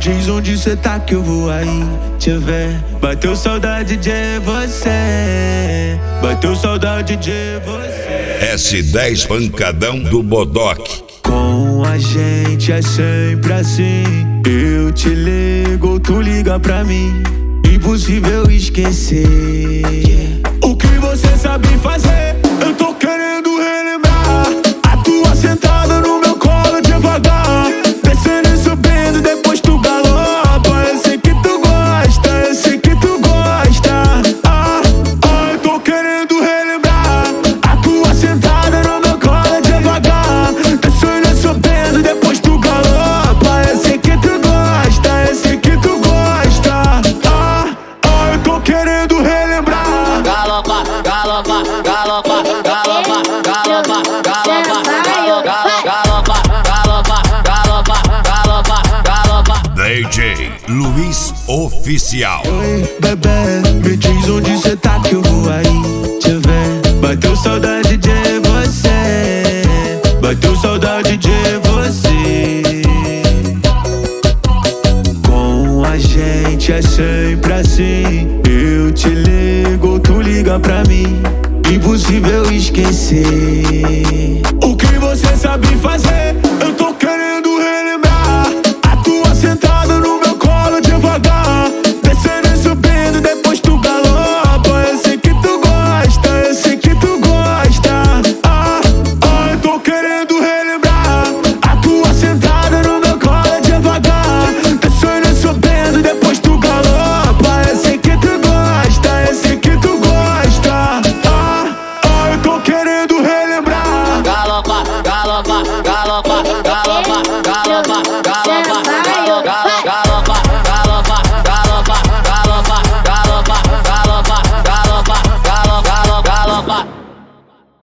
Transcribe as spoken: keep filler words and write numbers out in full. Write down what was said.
diz onde cê tá que eu vou aí te ver. Bateu saudade de você, bateu saudade de você. S dez Pancadão do Bodoque. Com a gente é sempre assim. Eu te ligo, tu liga pra mim. Impossível esquecer o que você sabe fazer. Eu tô querendo relembrar a tua sentada no meu colo devagar, descendo e subindo, depois tu galopa. Eu sei que tu gosta, eu sei que tu gosta. Ah, ah, eu tô querendo relembrar a tua sentada no meu colo devagar, descendo e subindo, depois tu galopa. Eu sei que tu gosta, eu sei que tu gosta. Ah, ah, eu tô querendo relembrar. Galopa, galopa, galopa, galopa, galopa, galopa, galopa, galopa, galopa, galopa, galopa. D J Luiz Oficial. Oi, bebê, me diz onde cê tá que eu vou aí te ver. Bateu saudade de você, bateu saudade de você. Com a gente é sempre assim. Eu te ligo, tu liga pra mim. Impossível esquecer o que você sabe fazer. Eu tô querendo relembrar a tua sentada no meu colo devagar, descendo e subindo, depois tu galopa. Eu sei que tu gosta, eu sei que tu gosta. Ah, ah, eu tô querendo relembrar a tua sentada no meu colo devagar, descendo e subindo, depois tu galopa. Eu sei que tu gosta, eu sei que tu gosta. Ah, ah, eu tô querendo relembrar. Galopa, galopa,